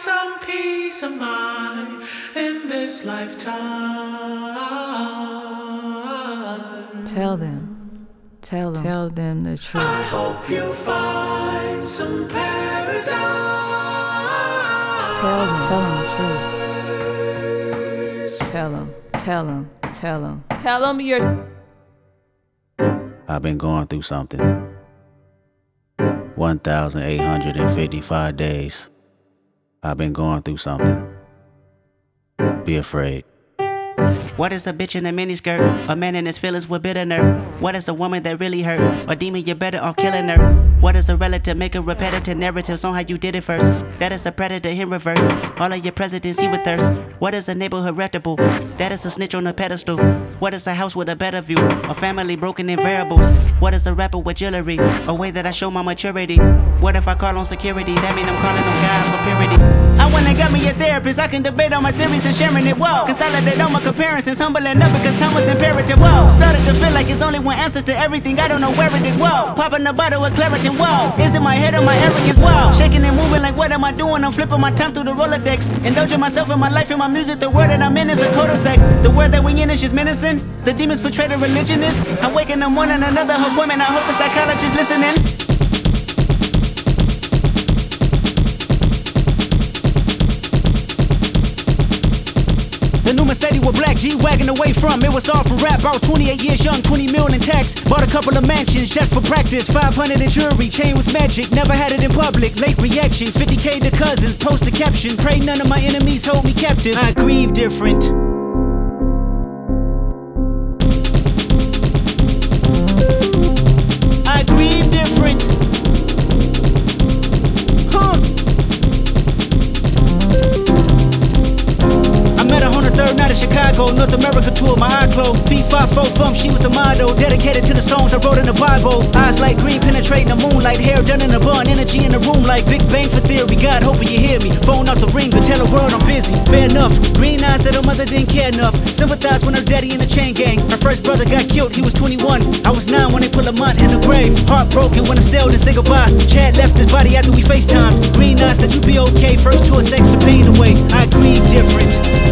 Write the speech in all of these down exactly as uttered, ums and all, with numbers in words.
some peace of mind in this lifetime. Tell them, tell them, tell them the truth. I hope you find some paradise. Tell them, tell them the truth. Tell them, tell them, tell them, tell them you're. I've been going through something. one thousand eight hundred fifty-five days. I've been going through something. Be afraid. What is a bitch in a miniskirt? A man in his feelings with bitter nerve. What is a woman that really hurt? A demon, you better off killing her. What is a relative? Make a repetitive narratives on how you did it first. That is a predator in reverse. All of your presidents he with thirst. What is a neighborhood reputable? That is a snitch on a pedestal. What is a house with a better view? A family broken in variables. What is a rapper with jewelry? A way that I show my maturity. What if I call on security? That mean I'm calling on God for purity. I went and got me a therapist. I can debate on my theories and sharing it. Whoa. Consolidate all my comparisons. Humbling up because time was imperative. Whoa. Started to feel like it's only one answer to everything. I don't know where it is. Whoa. Popping a bottle with Claritin. Whoa. Is it my head or my arrogance? Whoa. Shaking and moving like what am I doing? I'm flipping my time through the Rolodex. Indulging myself in my life and my music. The word that I'm in is a cul-de-sac. The word that we in is just menacing. The demons portray the religionist. I wake in the morning, another appointment. I hope the psychologist listening. The new Mercedes with black G-Wagon away from. It was all for rap. I was twenty-eight years young, twenty mil in tax. Bought a couple of mansions just for practice. five hundred in jewelry, chain was magic. Never had it in public. Late reaction, fifty K to cousins. Post a caption. Pray none of my enemies hold me captive. I grieve different. I grieve different. Huh. I met her on the third night in Chicago, North America tour, my eye closed. Feet five four from, she was a model, dedicated to the songs I wrote in the Bible. Eyes like green, penetrating the moonlight, hair done in a bun, energy in the room like Big Bang for theory. God, hoping you hear me. Phone out the ring to tell the world I'm busy. Fair enough. Green eyes said her mother didn't care enough. Sympathized when her daddy in the chain gang. Her first brother got killed, he was twenty-one. I was nine when they put Lamont in the grave. Heartbroken when I still didn't say goodbye. Chad left his body after we FaceTimed. Green eyes said you be okay. First tour sex to pain away. I grieve different.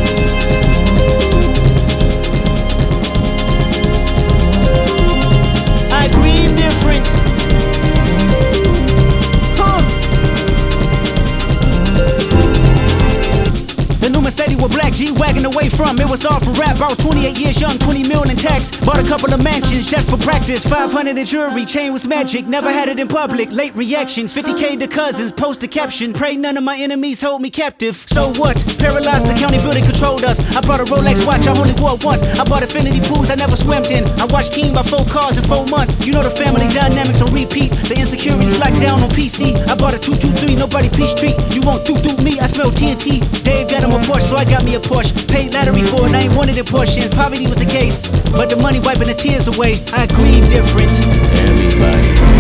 I grieve different. Huh. The new Mercedes with black G-Wagon away from. It was all for rap. I was twenty-eight years young, twenty mil in tax. Bought a couple of mansions just for practice. five hundred in jewelry, chain was magic. Never had it in public. Late reaction, fifty K to cousins. Post a caption. Pray none of my enemies hold me captive. So what? Paralyzed, the county building controlled us. I bought a Rolex watch, I only wore it once. I bought infinity pools I never swam in. I watched King by four cars in four months. You know the family dynamics on repeat. The insecurities locked down on P C. I bought a two two three, nobody peace treat. You won't do do me, I smell T N T. Dave got him a Porsche, so I got me a Porsche. Paid lottery for it, I ain't wanted in portions. Poverty was the case, but the money wiping the tears away. I grieve different. Everybody